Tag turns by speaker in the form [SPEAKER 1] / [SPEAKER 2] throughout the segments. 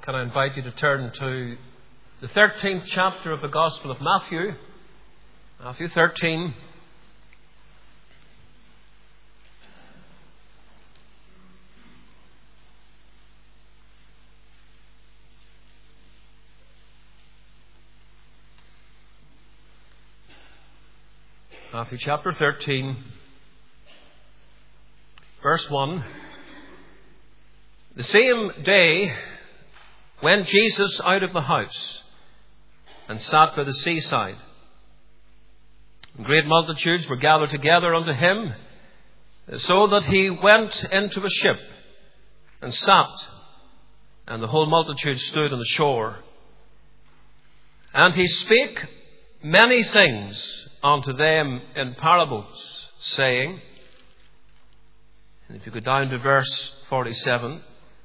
[SPEAKER 1] Can I invite you to turn to the 13th chapter of the Gospel of Matthew. Matthew 13. Matthew chapter 13, verse 1. The same day went Jesus out of the house and sat by the seaside. And great multitudes were gathered together unto him, so that he went into a ship and sat, and the whole multitude stood on the shore. And he spake many things unto them in parables, saying, and if you go down to verse 47,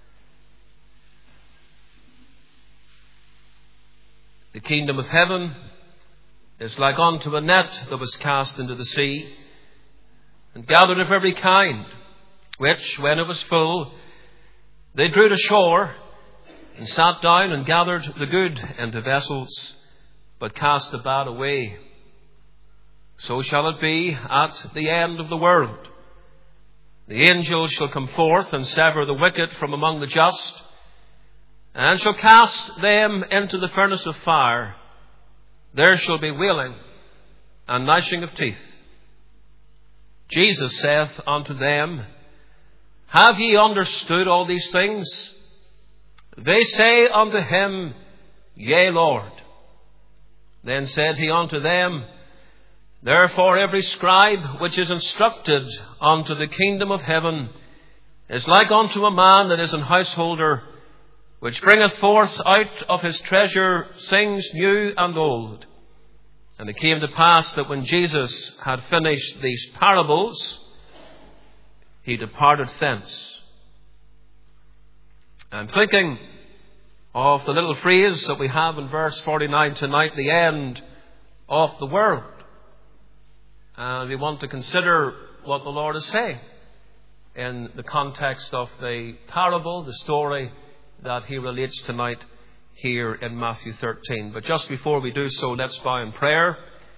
[SPEAKER 1] the kingdom of heaven is like unto a net that was cast into the sea, and gathered of every kind, which, when it was full, they drew to shore, and sat down and gathered the good into vessels, but cast the bad away. So shall it be at the end of the world. The angels shall come forth and sever the wicked from among the just, and shall cast them into the furnace of fire. There shall be wailing and gnashing of teeth. Jesus saith unto them, Have ye understood all these things? They say unto him, Yea, Lord. Then said he unto them, Therefore every scribe which is instructed unto the kingdom of heaven is like unto a man that is an householder, which bringeth forth out of his treasure things new and old. And it came to pass that when Jesus had finished these parables, he departed thence. I'm thinking of the little phrase that we have in verse 49 tonight, the end of the world. And we want to consider what the Lord is saying in the context of the parable, the story that he relates tonight here in Matthew 13. But just before we do so, let's bow in prayer.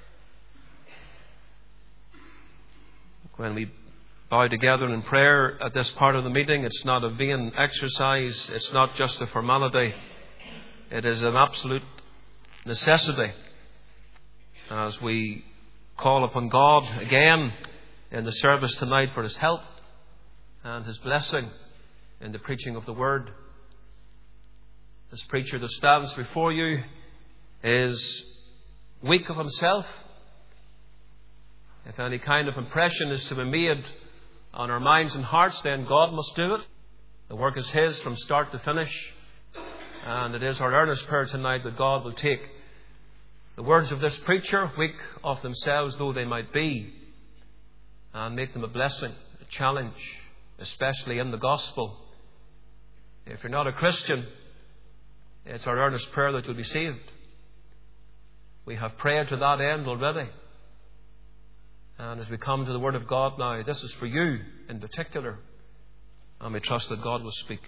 [SPEAKER 1] When we bow together in prayer at this part of the meeting, it's not a vain exercise. It's not just a formality. It is an absolute necessity as we call upon God again in the service tonight for his help and his blessing in the preaching of the word. This preacher that stands before you is weak of himself. If any kind of impression is to be made on our minds and hearts, then God must do it. The work is his from start to finish. And it is our earnest prayer tonight that God will take the words of this preacher, weak of themselves though they might be, and make them a blessing, a challenge, especially in the gospel. If you're not a Christian, it's our earnest prayer that you'll be saved. We have prayed to that end already. And as we come to the Word of God now, this is for you in particular. And we trust that God will speak.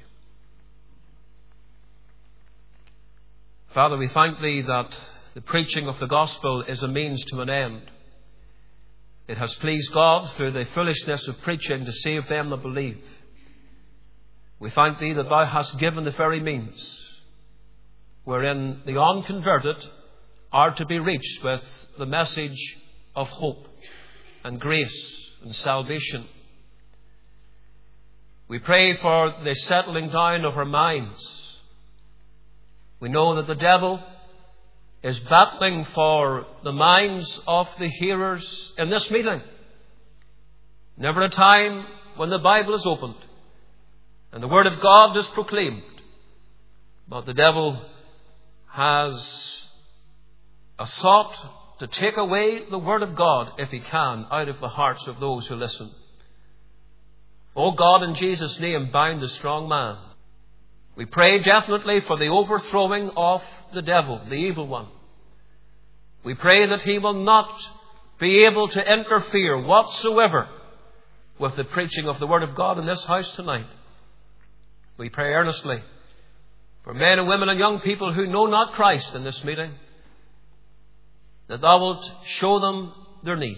[SPEAKER 1] Father, we thank Thee that the preaching of the gospel is a means to an end. It has pleased God through the foolishness of preaching to save them that believe. We thank Thee that Thou hast given the very means wherein the unconverted are to be reached with the message of hope and grace and salvation. We pray for the settling down of our minds. We know that the devil is battling for the minds of the hearers in this meeting. Never a time when the Bible is opened and the Word of God is proclaimed, but the devil has a thought to take away the Word of God, if he can, out of the hearts of those who listen. O God, in Jesus' name, bind the strong man. We pray definitely for the overthrowing of the devil, the evil one. We pray that he will not be able to interfere whatsoever with the preaching of the Word of God in this house tonight. We pray earnestly for men and women and young people who know not Christ in this meeting, that thou wilt show them their need.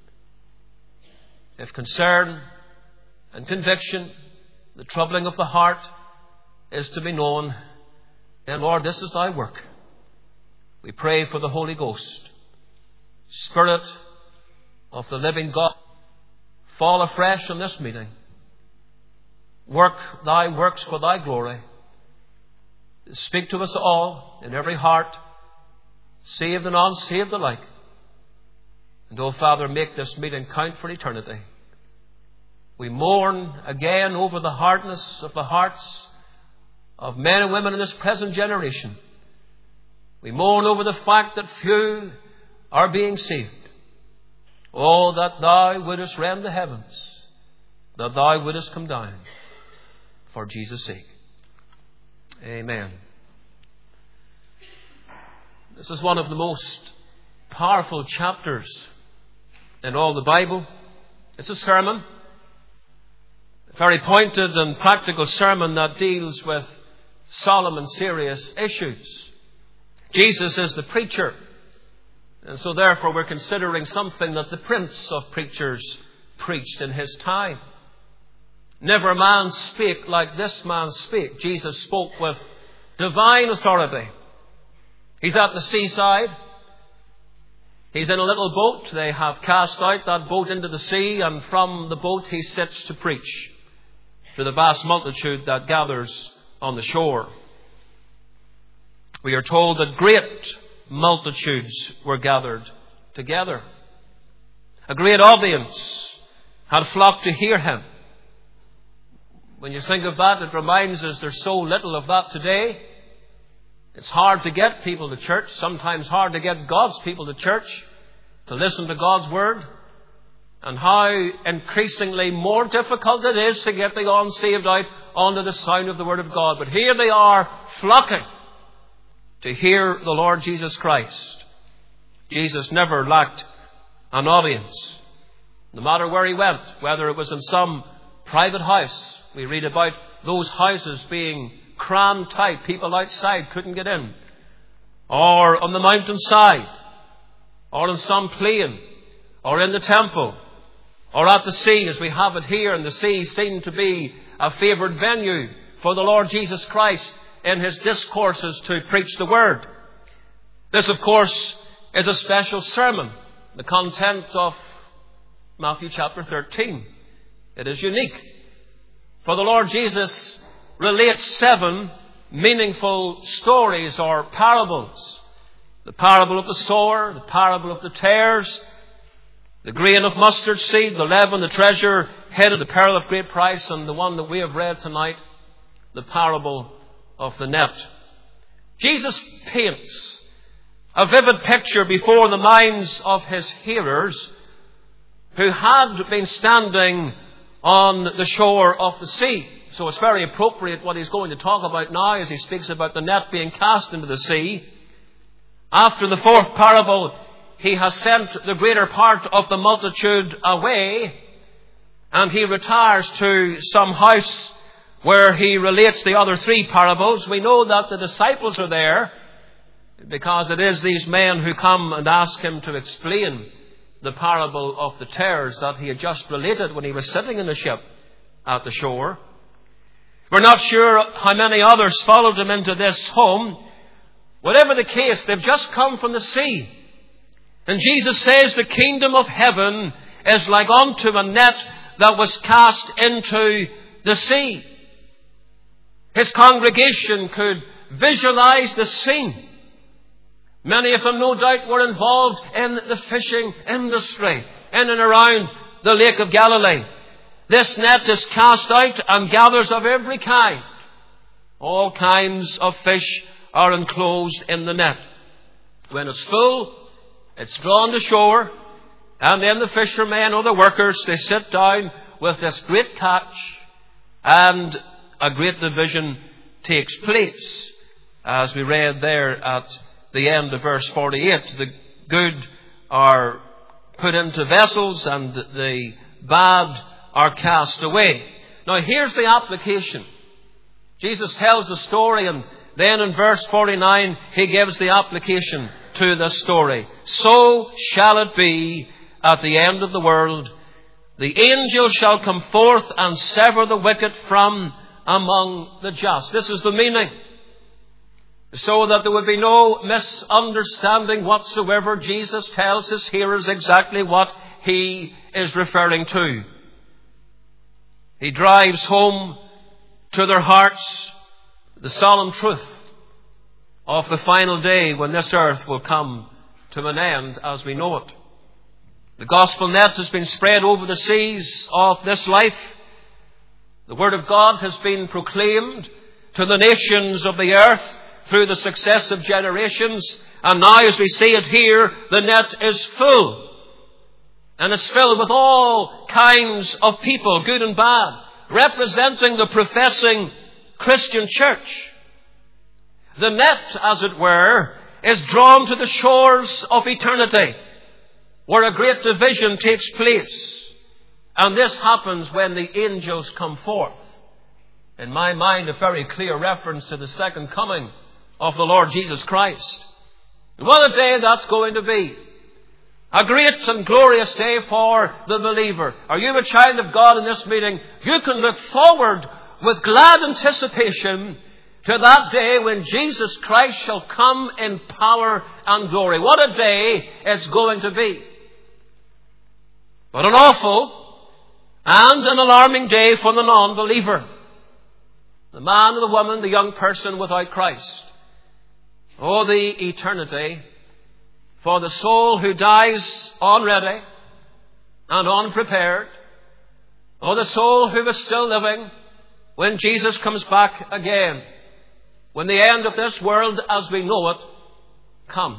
[SPEAKER 1] If concern and conviction, the troubling of the heart, is to be known, then, Lord, this is thy work. We pray for the Holy Ghost, Spirit of the living God, fall afresh on this meeting. Work thy works for thy glory. Speak to us all in every heart, saved and unsaved alike. And, oh Father, make this meeting count for eternity. We mourn again over the hardness of the hearts of men and women in this present generation. We mourn over the fact that few are being saved. Oh, that thou wouldest rend the heavens, that thou wouldest come down for Jesus' sake. Amen. This is one of the most powerful chapters in all the Bible. It's a sermon, a very pointed and practical sermon that deals with solemn and serious issues. Jesus is the preacher, and so therefore we're considering something that the Prince of Preachers preached in his time. Never man spake like this man spake. Jesus spoke with divine authority. He's at the seaside. He's in a little boat. They have cast out that boat into the sea, and from the boat he sits to preach to the vast multitude that gathers on the shore. We are told that great multitudes were gathered together. A great audience had flocked to hear him. When you think of that, it reminds us there's so little of that today. It's hard to get people to church, sometimes hard to get God's people to church, to listen to God's Word, and how increasingly more difficult it is to get the unsaved out under the sound of the Word of God. But here they are flocking to hear the Lord Jesus Christ. Jesus never lacked an audience, no matter where he went, whether it was in some private house. We read about those houses being crammed tight. People outside couldn't get in. Or on the mountainside. Or in some plain. Or in the temple. Or at the sea, as we have it here. And the sea seemed to be a favoured venue for the Lord Jesus Christ in his discourses to preach the Word. This, of course, is a special sermon. The content of Matthew chapter 13. It is unique. For the Lord Jesus relates 7 meaningful stories or parables. The parable of the sower, the parable of the tares, the grain of mustard seed, the leaven, the treasure hid, the pearl of great price, and the one that we have read tonight, the parable of the net. Jesus paints a vivid picture before the minds of his hearers who had been standing on the shore of the sea. So it's very appropriate what he's going to talk about now as he speaks about the net being cast into the sea. After the 4th parable, he has sent the greater part of the multitude away, and he retires to some house where he relates the other 3 parables. We know that the disciples are there because it is these men who come and ask him to explain the parable of the tares that he had just related when he was sitting in the ship at the shore. We're not sure how many others followed him into this home. Whatever the case, they've just come from the sea. And Jesus says the kingdom of heaven is like unto a net that was cast into the sea. His congregation could visualize the scene. Many of them, no doubt, were involved in the fishing industry in and around the Lake of Galilee. This net is cast out and gathers of every kind. All kinds of fish are enclosed in the net. When it's full, it's drawn to shore, and then the fishermen or the workers, they sit down with this great catch, and a great division takes place. As we read there at the end of verse 48, the good are put into vessels and the bad are cast away. Now here's the application. Jesus tells the story, and then in verse 49, he gives the application to this story. So shall it be at the end of the world. The angel shall come forth and sever the wicked from among the just. This is the meaning. So that there would be no misunderstanding whatsoever, Jesus tells his hearers exactly what he is referring to. He drives home to their hearts the solemn truth of the final day when this earth will come to an end as we know it. The gospel net has been spread over the seas of this life. The word of God has been proclaimed to the nations of the earth through the successive generations. And now, as we see it here, the net is full. And it's filled with all kinds of people, good and bad, representing the professing Christian church. The net, as it were, is drawn to the shores of eternity, where a great division takes place. And this happens when the angels come forth. In my mind, a very clear reference to the second coming of the Lord Jesus Christ. And what a day that's going to be. A great and glorious day for the believer. Are you a child of God in this meeting? You can look forward with glad anticipation to that day when Jesus Christ shall come in power and glory. What a day it's going to be. But an awful and an alarming day for the non-believer. The man or the woman, the young person without Christ. Oh, the eternity for the soul who dies unready and unprepared. Oh, the soul who is still living when Jesus comes back again. When the end of this world as we know it comes.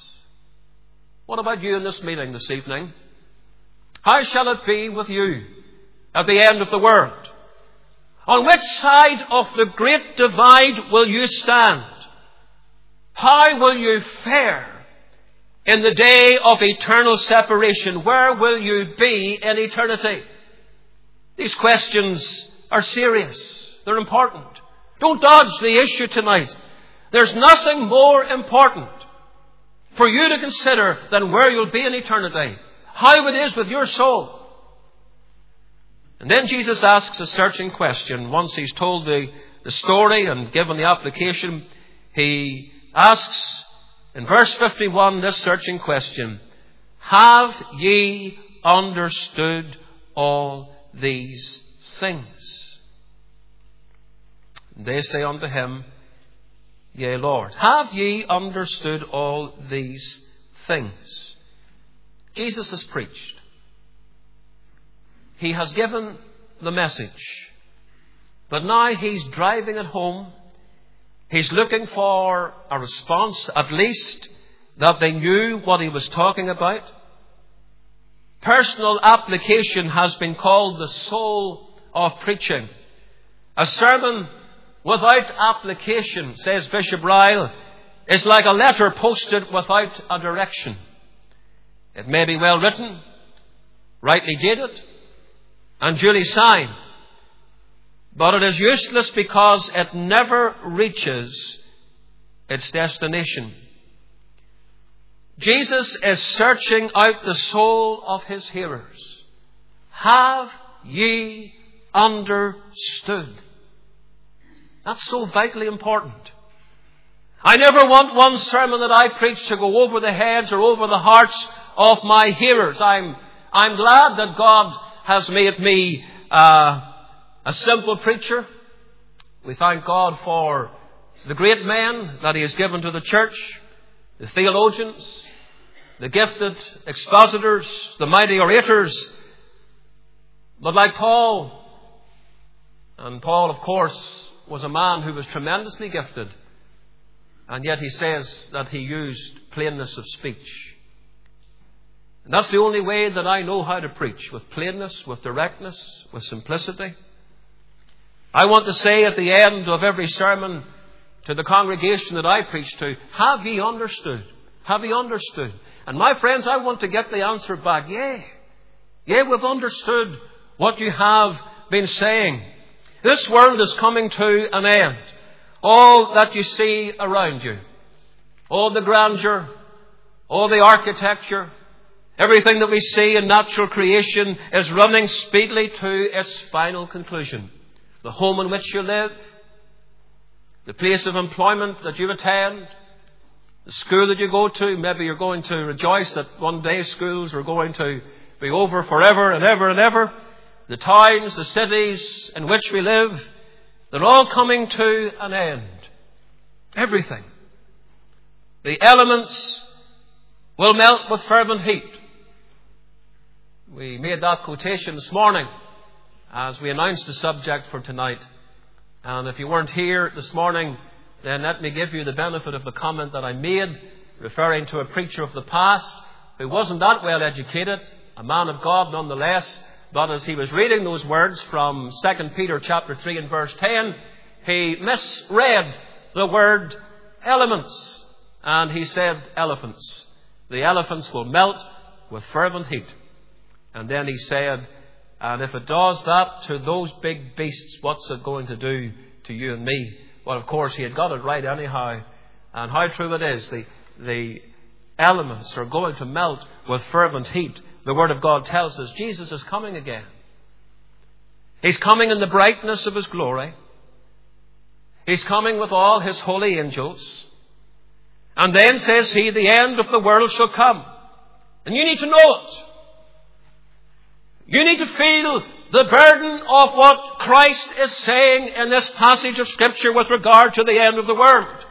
[SPEAKER 1] What about you in this meeting this evening? How shall it be with you at the end of the world? On which side of the great divide will you stand? How will you fare in the day of eternal separation? Where will you be in eternity? These questions are serious. They're important. Don't dodge the issue tonight. There's nothing more important for you to consider than where you'll be in eternity. How it is with your soul. And then Jesus asks a searching question. Once he's told the story and given the application, he asks in verse 51 this searching question. Have ye understood all these things? And they say unto him, Yea, Lord. Have ye understood all these things? Jesus has preached. He has given the message. But now he's driving it home. He's looking for a response, at least that they knew what he was talking about. Personal application has been called the soul of preaching. A sermon without application, says Bishop Ryle, is like a letter posted without a direction. It may be well written, rightly dated, and duly signed, but it is useless because it never reaches its destination. Jesus is searching out the soul of his hearers. Have ye understood? That's so vitally important. I never want one sermon that I preach to go over the heads or over the hearts of my hearers. I'm glad that God has made me a simple preacher. We thank God for the great men that he has given to the church, the theologians, the gifted expositors, the mighty orators. But like Paul, and Paul, of course, was a man who was tremendously gifted, and yet he says that he used plainness of speech. And that's the only way that I know how to preach, with plainness, with directness, with simplicity. I want to say at the end of every sermon to the congregation that I preach to, have ye understood? Have ye understood? And my friends, I want to get the answer back. Yea, we've understood what you have been saying. This world is coming to an end. all that you see around you, all the grandeur, all the architecture, everything that we see in natural creation is running speedily to its final conclusion. The home in which you live, the place of employment that you attend, the school that you go to. Maybe you're going to rejoice that one day schools are going to be over forever and ever and ever. The towns, the cities in which we live, they're all coming to an end. Everything. The elements will melt with fervent heat. We made that quotation this morning as we announced the subject for tonight. And if you weren't here this morning, then let me give you the benefit of the comment that I made, referring to a preacher of the past who wasn't that well educated, a man of God nonetheless, but as he was reading those words from 2 Peter chapter 3 and verse 10, he misread the word elements, and he said elephants. The elephants will melt with fervent heat. And then he said, and if it does that to those big beasts, what's it going to do to you and me? Well, of course, he had got it right anyhow. And how true it is. The elements are going to melt with fervent heat. The Word of God tells us Jesus is coming again. He's coming in the brightness of His glory. He's coming with all His holy angels. And then says He, the end of the world shall come. And you need to know it. You need to feel the burden of what Christ is saying in this passage of Scripture with regard to the end of the world.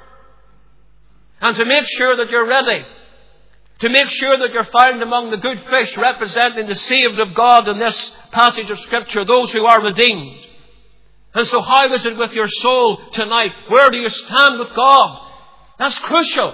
[SPEAKER 1] And to make sure that you're ready. To make sure that you're found among the good fish representing the saved of God in this passage of Scripture, those who are redeemed. And so how is it with your soul tonight? Where do you stand with God? That's crucial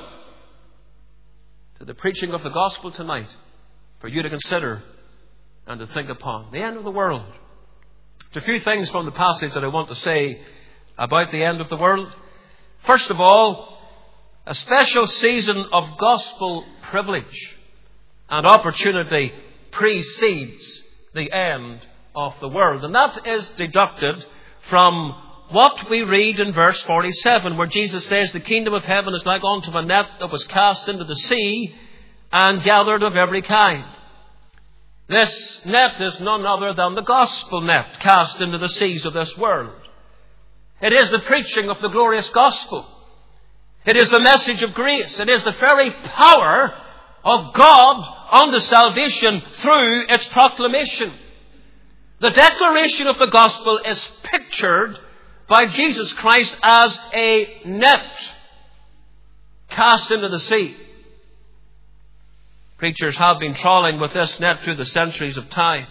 [SPEAKER 1] to the preaching of the gospel tonight for you to consider and to think upon. The end of the world. There's a few things from the passage that I want to say about the end of the world. First of all, a special season of gospel privilege and opportunity precedes the end of the world. And that is deducted from what we read in verse 47, where Jesus says, the kingdom of heaven is like unto a net that was cast into the sea and gathered of every kind. This net is none other than the gospel net cast into the seas of this world. It is the preaching of the glorious gospel. It is the message of grace. It is the very power of God unto salvation through its proclamation. The declaration of the gospel is pictured by Jesus Christ as a net cast into the sea. Preachers have been trawling with this net through the centuries of time.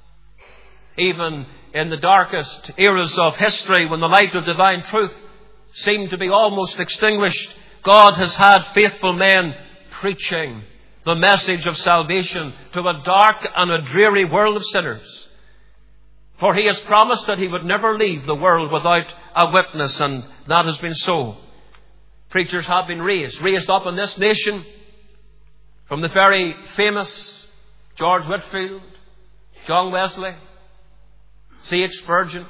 [SPEAKER 1] Even in the darkest eras of history, when the light of divine truth seemed to be almost extinguished, God has had faithful men preaching the message of salvation to a dark and a dreary world of sinners. For He has promised that He would never leave the world without a witness, and that has been so. Preachers have been raised up in this nation, from the very famous George Whitefield, John Wesley, C.H. Spurgeon.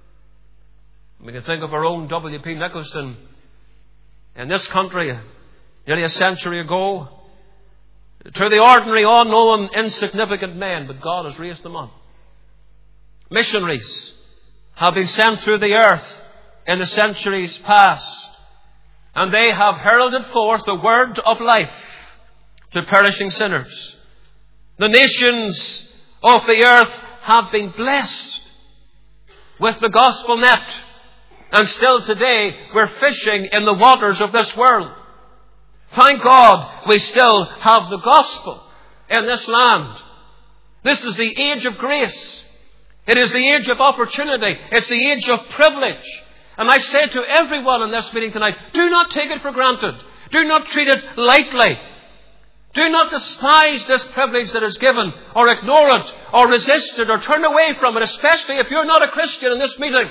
[SPEAKER 1] We can think of our own W.P. Nicholson in this country nearly a century ago, to the ordinary, unknown, insignificant men, but God has raised them up. Missionaries have been sent through the earth in the centuries past, and they have heralded forth the word of life to perishing sinners. The nations of the earth have been blessed with the gospel net. And still today, we're fishing in the waters of this world. Thank God we still have the gospel in this land. This is the age of grace. It is the age of opportunity. It's the age of privilege. And I say to everyone in this meeting tonight, do not take it for granted. Do not treat it lightly. Do not despise this privilege that is given, or ignore it, or resist it, or turn away from it, especially if you're not a Christian in this meeting.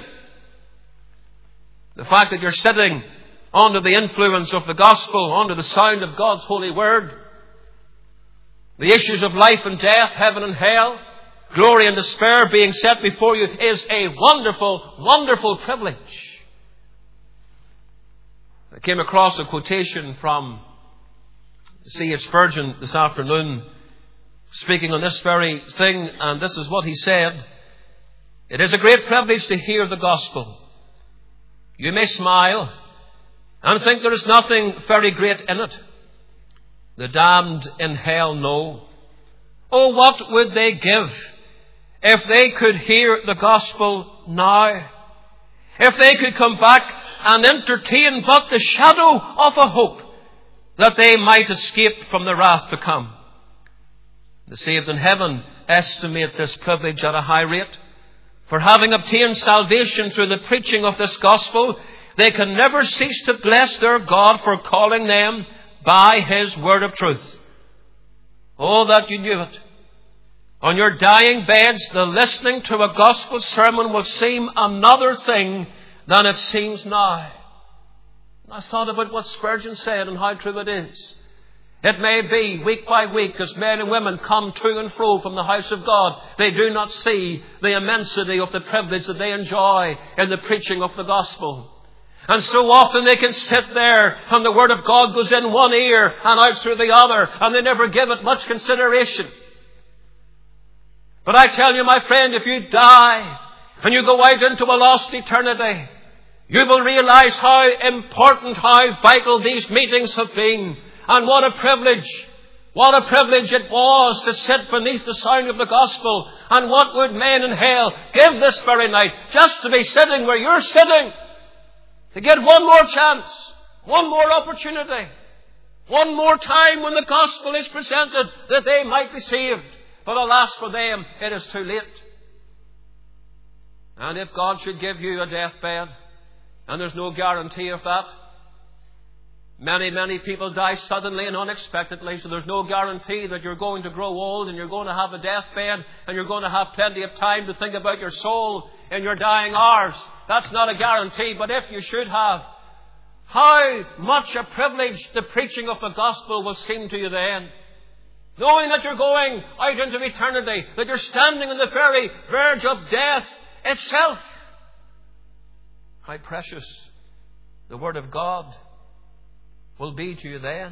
[SPEAKER 1] The fact that you're sitting under the influence of the gospel, under the sound of God's holy word, the issues of life and death, heaven and hell, glory and despair being set before you is a wonderful, wonderful privilege. I came across a quotation from C.H. Spurgeon this afternoon, speaking on this very thing, and this is what he said. It is a great privilege to hear the gospel. You may smile and think there is nothing very great in it. The damned in hell know. Oh, what would they give if they could hear the gospel now? If they could come back and entertain but the shadow of a hope that they might escape from the wrath to come. The saved in heaven estimate this privilege at a high rate. For having obtained salvation through the preaching of this gospel, they can never cease to bless their God for calling them by His word of truth. Oh, that you knew it. On your dying beds, the listening to a gospel sermon will seem another thing than it seems now. I thought about what Spurgeon said and how true it is. It may be week by week as men and women come to and fro from the house of God, they do not see the immensity of the privilege that they enjoy in the preaching of the gospel. And so often they can sit there and the word of God goes in one ear and out through the other, and they never give it much consideration. But I tell you, my friend, if you die and you go out into a lost eternity, you will realize how important, how vital these meetings have been. And what a privilege it was to sit beneath the sound of the gospel. And what would men in hell give this very night just to be sitting where you're sitting? To get one more chance, one more opportunity, one more time when the gospel is presented that they might be saved. But alas for them, it is too late. And if God should give you a deathbed, and there's no guarantee of that, many people die suddenly and unexpectedly, so there's no guarantee that you're going to grow old and you're going to have a deathbed and you're going to have plenty of time to think about your soul in your dying hours. That's not a guarantee, but if you should have, how much a privilege the preaching of the gospel will seem to you then. Knowing that you're going out into eternity, that you're standing on the very verge of death itself. How precious the Word of God will be to you then.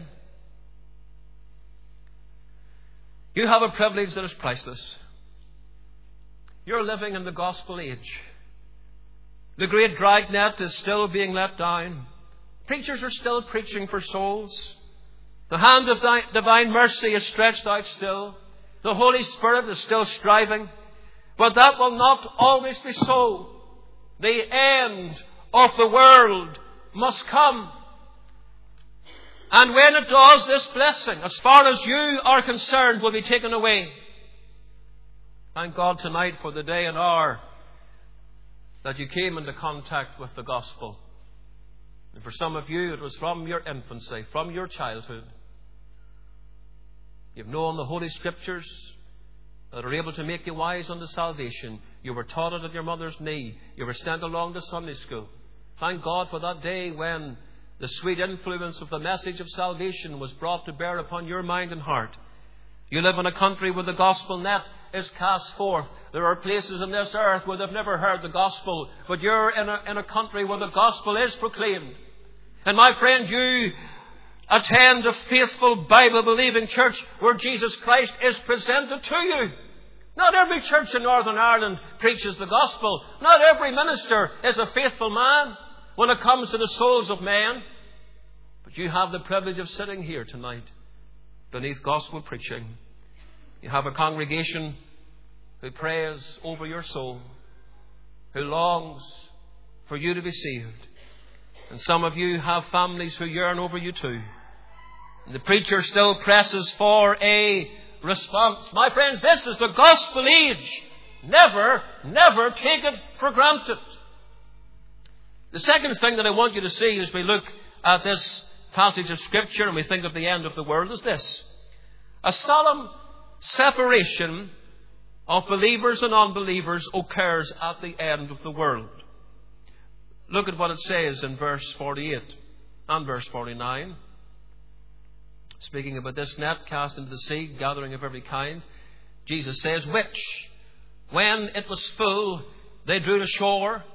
[SPEAKER 1] You have a privilege that is priceless. You're living in the gospel age. The great dragnet is still being let down. Preachers are still preaching for souls. The hand of divine mercy is stretched out still. The Holy Spirit is still striving. But that will not always be so. The end of the world must come. And when it does, this blessing, as far as you are concerned, will be taken away. Thank God tonight for the day and hour that you came into contact with the gospel. And for some of you, it was from your infancy, from your childhood. You've known the Holy Scriptures that are able to make you wise unto salvation. You were taught it at your mother's knee. You were sent along to Sunday school. Thank God for that day when the sweet influence of the message of salvation was brought to bear upon your mind and heart. You live in a country where the gospel net is cast forth. There are places in this earth where they've never heard the gospel, but you're in a country where the gospel is proclaimed. And my friend, you attend a faithful Bible-believing church where Jesus Christ is presented to you. Not every church in Northern Ireland preaches the gospel. Not every minister is a faithful man when it comes to the souls of men. But you have the privilege of sitting here tonight beneath gospel preaching. You have a congregation who prays over your soul, who longs for you to be saved. And some of you have families who yearn over you too. And the preacher still presses for a response. My friends, this is the gospel age. Never take it for granted. The second thing that I want you to see as we look at this passage of Scripture and we think of the end of the world is this. A solemn separation of believers and unbelievers occurs at the end of the world. Look at what it says in verse 48 and verse 49. Speaking about this net cast into the sea, gathering of every kind, Jesus says, which, when it was full, they drew to shore,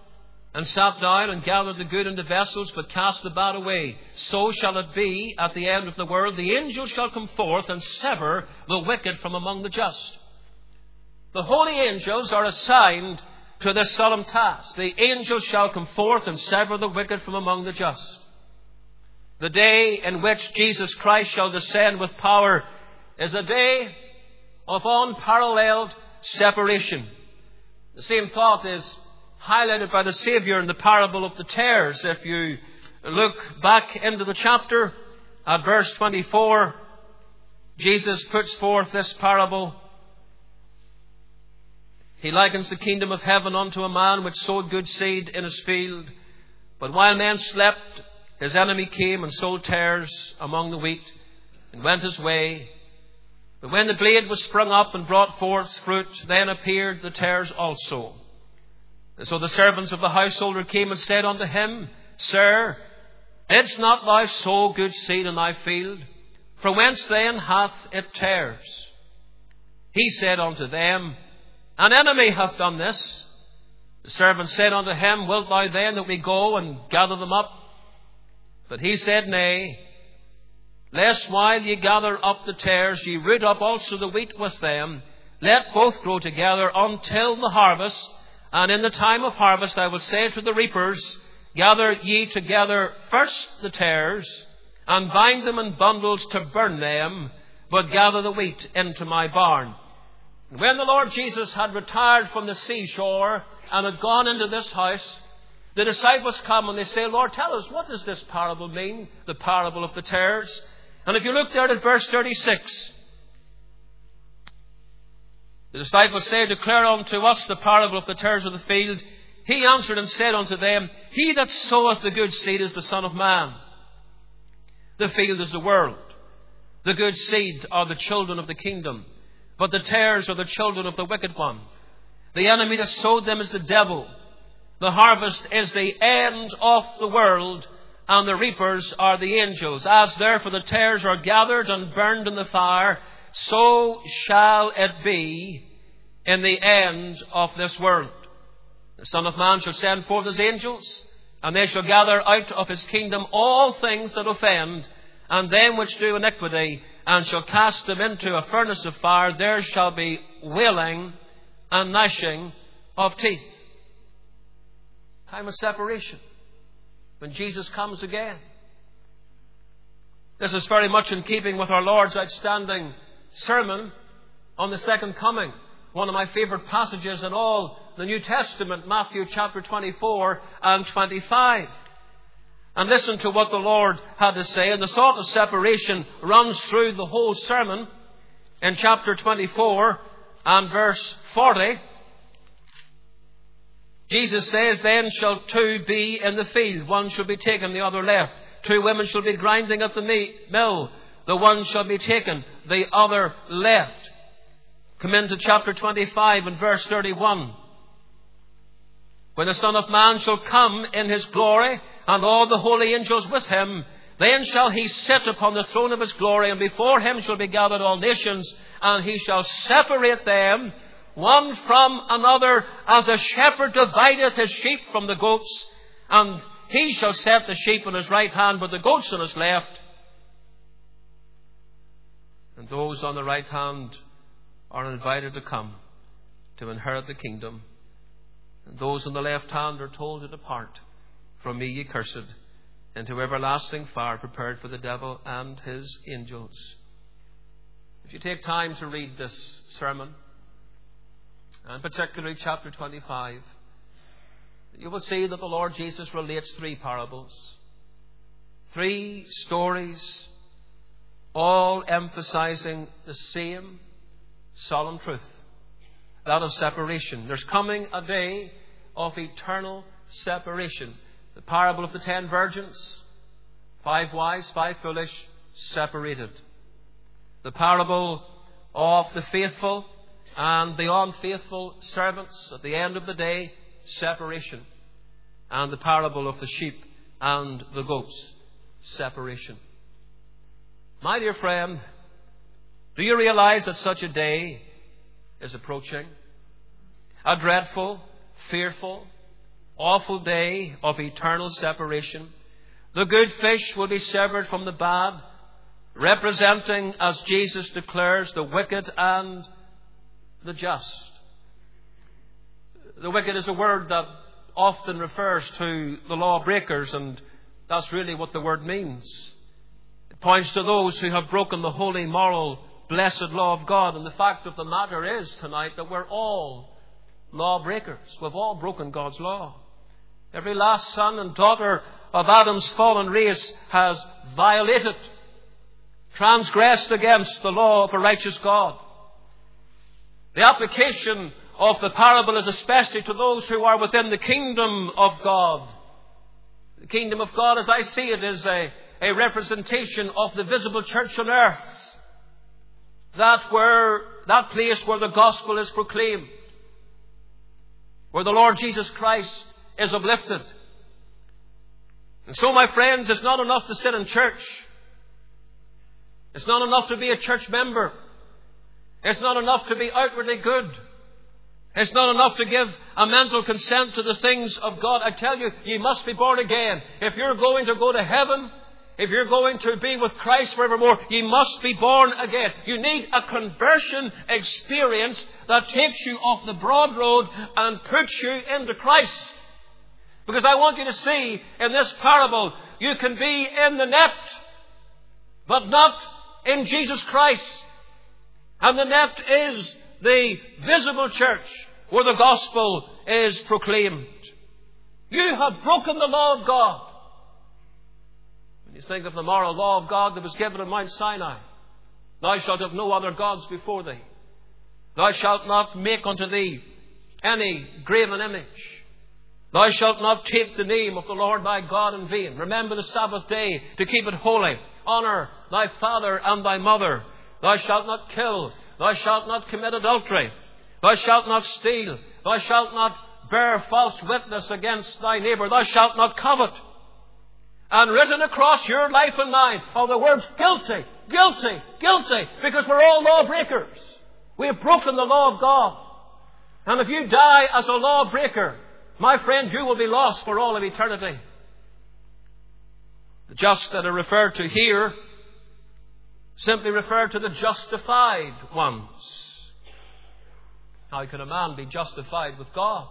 [SPEAKER 1] and sat down and gathered the good into vessels, but cast the bad away. So shall it be at the end of the world. The angels shall come forth and sever the wicked from among the just. The holy angels are assigned to this solemn task. The angels shall come forth and sever the wicked from among the just. The day in which Jesus Christ shall descend with power is a day of unparalleled separation. The same thought is highlighted by the Saviour in the parable of the tares. If you look back into the chapter at verse 24, Jesus puts forth this parable. He likens the kingdom of heaven unto a man which sowed good seed in his field. But while men slept, his enemy came and sowed tares among the wheat and went his way. But when the blade was sprung up and brought forth fruit, then appeared the tares also. And so the servants of the householder came and said unto him, Sir, didst not thou sow good seed in thy field? For whence then hath it tares? He said unto them, An enemy hath done this. The servants said unto him, Wilt thou then that we go and gather them up? But he said, Nay, lest while ye gather up the tares, ye root up also the wheat with them. Let both grow together until the harvest. And in the time of harvest I will say to the reapers, Gather ye together first the tares, and bind them in bundles to burn them, but gather the wheat into my barn. And when the Lord Jesus had retired from the seashore and had gone into this house, the disciples come and they say, Lord, tell us, what does this parable mean? The parable of the tares. And if you look there at verse 36, the disciples say, Declare unto us the parable of the tares of the field. He answered and said unto them, He that soweth the good seed is the Son of Man. The field is the world. The good seed are the children of the kingdom, but the tares are the children of the wicked one. The enemy that sowed them is the devil. The harvest is the end of the world, and the reapers are the angels. As therefore the tares are gathered and burned in the fire, so shall it be in the end of this world. The Son of Man shall send forth his angels, and they shall gather out of his kingdom all things that offend, and them which do iniquity, and shall cast them into a furnace of fire. There shall be wailing and gnashing of teeth. Time of separation, when Jesus comes again. This is very much in keeping with our Lord's outstanding sermon on the second coming. One of my favorite passages in all the New Testament, Matthew chapter 24 and 25. And listen to what the Lord had to say. And the thought of separation runs through the whole sermon. In chapter 24 and verse 40, Jesus says, Then shall two be in the field. One shall be taken, the other left. Two women shall be grinding at the mill. The one shall be taken, the other left. Come into chapter 25 and verse 31. When the Son of Man shall come in his glory, and all the holy angels with him, then shall he sit upon the throne of his glory, and before him shall be gathered all nations, and he shall separate them one from another, as a shepherd divideth his sheep from the goats. And he shall set the sheep on his right hand, but the goats on his left. And those on the right hand are invited to come to inherit the kingdom. And those on the left hand are told to depart from me, ye cursed, into everlasting fire prepared for the devil and his angels. If you take time to read this sermon, and particularly chapter 25, you will see that the Lord Jesus relates three parables, three stories, all emphasizing the same solemn truth, that of separation. There's coming a day of eternal separation. The parable of the 10 virgins, 5 wise, 5 foolish, separated. The parable of the faithful and the unfaithful servants, at the end of the day, separation. And the parable of the sheep and the goats, separation. My dear friend, do you realize that such a day is approaching? A dreadful, fearful, awful day of eternal separation. The good fish will be severed from the bad, representing, as Jesus declares, the wicked and the just. The wicked is a word that often refers to the lawbreakers, and that's really what the word means. It points to those who have broken the holy, moral, blessed law of God. And the fact of the matter is tonight that we're all lawbreakers. We've all broken God's law. Every last son and daughter of Adam's fallen race has violated, transgressed against the law of a righteous God. The application of the parable is especially to those who are within the kingdom of God. The kingdom of God, as I see it, is a representation of the visible church on earth. That place where the gospel is proclaimed, where the Lord Jesus Christ is uplifted. And so, my friends, it's not enough to sit in church. It's not enough to be a church member. It's not enough to be outwardly good. It's not enough to give a mental consent to the things of God. I tell you, you must be born again. If you're going to go to heaven, if you're going to be with Christ forevermore, you must be born again. You need a conversion experience that takes you off the broad road and puts you into Christ. Because I want you to see in this parable, you can be in the net, but not in Jesus Christ. And the net is the visible church where the gospel is proclaimed. You have broken the law of God. When you think of the moral law of God that was given on Mount Sinai, thou shalt have no other gods before thee. Thou shalt not make unto thee any graven image. Thou shalt not take the name of the Lord thy God in vain. Remember the Sabbath day to keep it holy. Honour thy father and thy mother. Thou shalt not kill. Thou shalt not commit adultery. Thou shalt not steal. Thou shalt not bear false witness against thy neighbour. Thou shalt not covet. And written across your life and mine are the words guilty, guilty, guilty, because we're all lawbreakers. We have broken the law of God. And if you die as a lawbreaker, my friend, you will be lost for all of eternity. The just that are referred to here simply refer to the justified ones. How can a man be justified with God?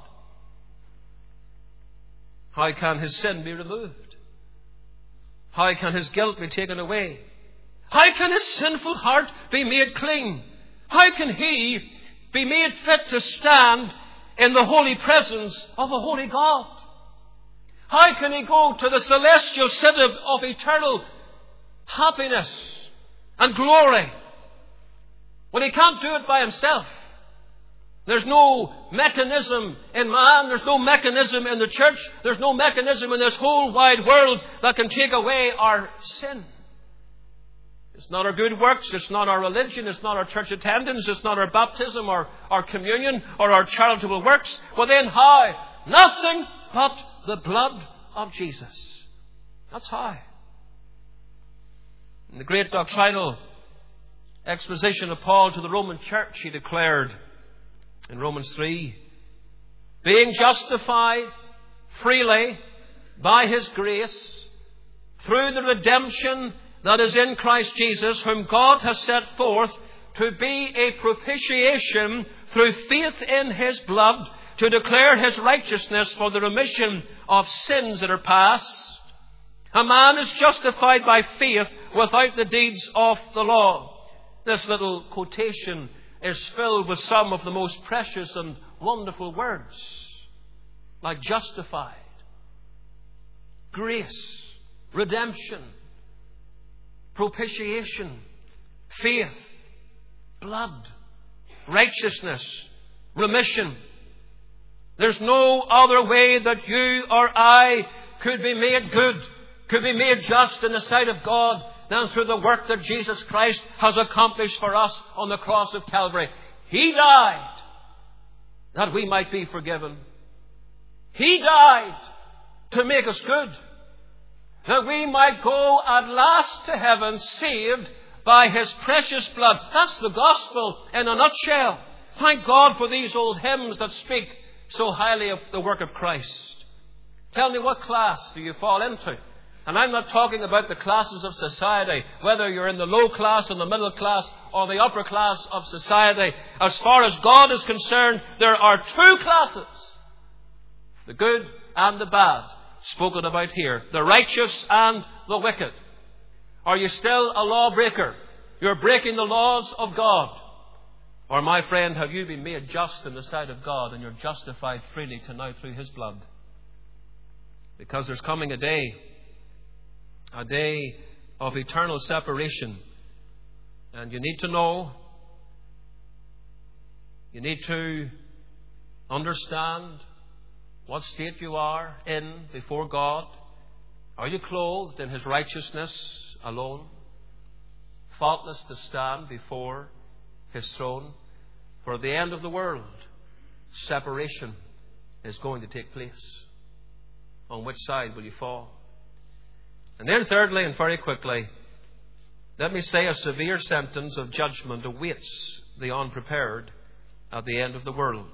[SPEAKER 1] How can his sin be removed? How can his guilt be taken away? How can his sinful heart be made clean? How can he be made fit to stand in the holy presence of a holy God? How can he go to the celestial city of eternal happiness and glory when he can't do it by himself? There's no mechanism in man. There's no mechanism in the church. There's no mechanism in this whole wide world that can take away our sin. It's not our good works. It's not our religion. It's not our church attendance. It's not our baptism or our communion or our charitable works. Well then how? Nothing but the blood of Jesus. That's how. In the great doctrinal exposition of Paul to the Roman church, he declared in Romans 3, being justified freely by His grace through the redemption that is in Christ Jesus, whom God has set forth to be a propitiation through faith in His blood, to declare His righteousness for the remission of sins that are past. A man is justified by faith without the deeds of the law. This little quotation is filled with some of the most precious and wonderful words, like justified, grace, redemption, propitiation, faith, blood, righteousness, remission. There's no other way that you or I could be made good, could be made just in the sight of God, than through the work that Jesus Christ has accomplished for us on the cross of Calvary. He died that we might be forgiven. He died to make us good, that we might go at last to heaven saved by His precious blood. That's the gospel in a nutshell. Thank God for these old hymns that speak so highly of the work of Christ. Tell me, what class do you fall into? And I'm not talking about the classes of society, whether you're in the low class or the middle class or the upper class of society. As far as God is concerned, there are two classes, the good and the bad, spoken about here, the righteous and the wicked. Are you still a lawbreaker? You're breaking the laws of God. Or, my friend, have you been made just in the sight of God and you're justified freely tonight through His blood? Because there's coming a day of eternal separation. And you need to know, you need to understand what state you are in before God. Are you clothed in His righteousness alone, faultless to stand before His throne? For the end of the world, separation is going to take place. On which side will you fall? And then thirdly, and very quickly, let me say a severe sentence of judgment awaits the unprepared at the end of the world.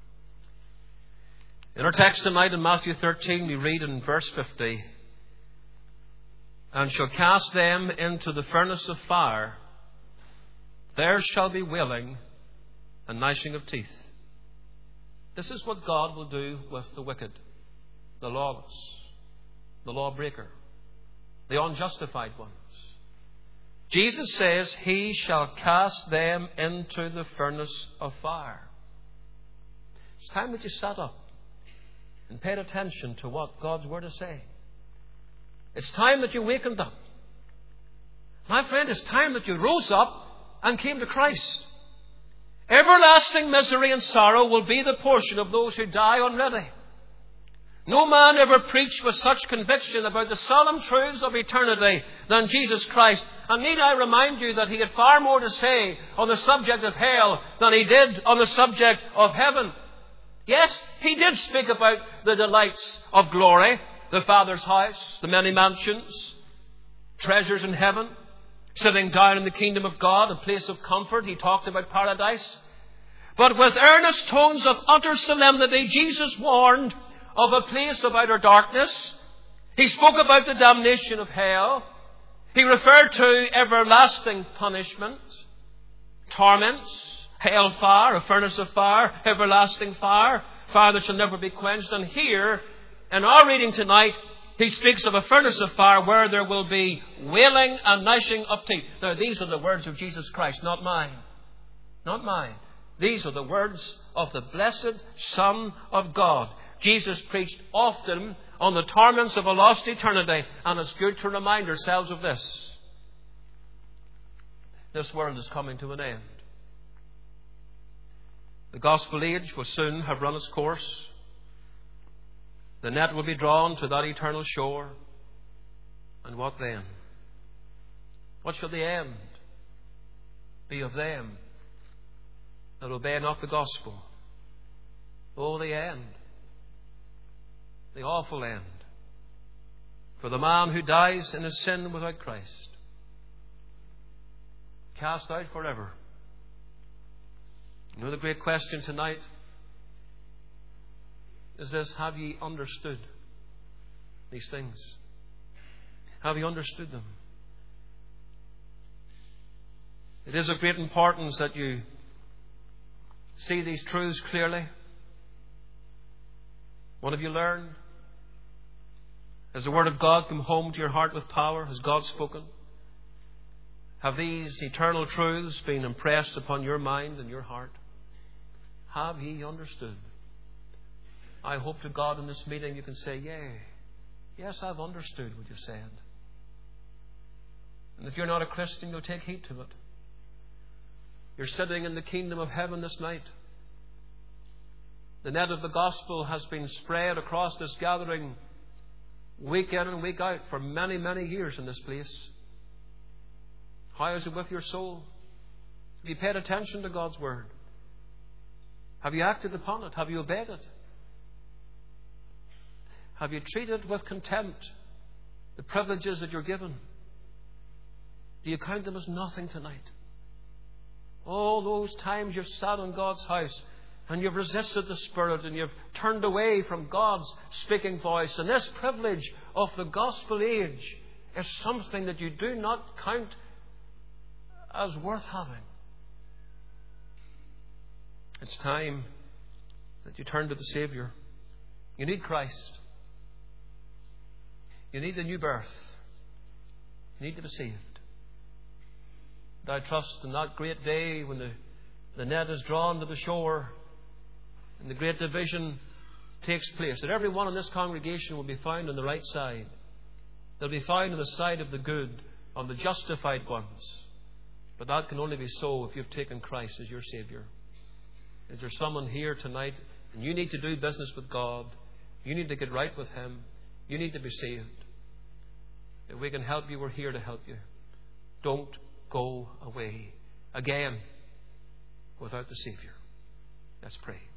[SPEAKER 1] In our text tonight in Matthew 13, we read in verse 50, "And shall cast them into the furnace of fire. There shall be wailing and gnashing of teeth." This is what God will do with the wicked, the lawless, the lawbreaker, the unjustified ones. Jesus says He shall cast them into the furnace of fire. It's time that you sat up and paid attention to what God's Word is saying. It's time that you wakened up. My friend, it's time that you rose up and came to Christ. Everlasting misery and sorrow will be the portion of those who die unready. No man ever preached with such conviction about the solemn truths of eternity than Jesus Christ. And need I remind you that He had far more to say on the subject of hell than He did on the subject of heaven. Yes, He did speak about the delights of glory, the Father's house, the many mansions, treasures in heaven, sitting down in the kingdom of God, a place of comfort. He talked about paradise. But with earnest tones of utter solemnity, Jesus warned of a place of outer darkness. He spoke about the damnation of hell. He referred to everlasting punishment, torments, hellfire, a furnace of fire, everlasting fire, fire that shall never be quenched. And here, in our reading tonight, He speaks of a furnace of fire where there will be wailing and gnashing of teeth. Now, these are the words of Jesus Christ, not mine. Not mine. These are the words of the blessed Son of God. Jesus preached often on the torments of a lost eternity, and it's good to remind ourselves of this. This world is coming to an end. The gospel age will soon have run its course. The net will be drawn to that eternal shore. And what then? What shall the end be of them that obey not the gospel? Oh, the end. The awful end. For the man who dies in his sin without Christ. Cast out forever. You know, the great question tonight is this: have ye understood these things? Have you understood them? It is of great importance that you see these truths clearly. What have you learned? Has the Word of God come home to your heart with power? Has God spoken? Have these eternal truths been impressed upon your mind and your heart? Have ye understood? I hope to God in this meeting you can say, yea, yes, I've understood what you said. And if you're not a Christian, you'll take heed to it. You're sitting in the kingdom of heaven this night. The net of the gospel has been spread across this gathering week in and week out for many, many years in this place. How is it with your soul? Have you paid attention to God's Word? Have you acted upon it? Have you obeyed it? Have you treated with contempt the privileges that you're given? Do you count them as nothing tonight? All those times you've sat in God's house and you've resisted the Spirit, and you've turned away from God's speaking voice. And this privilege of the gospel age is something that you do not count as worth having. It's time that you turn to the Saviour. You need Christ. You need the new birth. You need to be saved. And I trust in that great day when the net is drawn to the shore and the great division takes place, that everyone in this congregation will be found on the right side. They'll be found on the side of the good, on the justified ones. But that can only be so if you've taken Christ as your Saviour. Is there someone here tonight and you need to do business with God? You need to get right with Him. You need to be saved. If we can help you, we're here to help you. Don't go away again without the Saviour. Let's pray.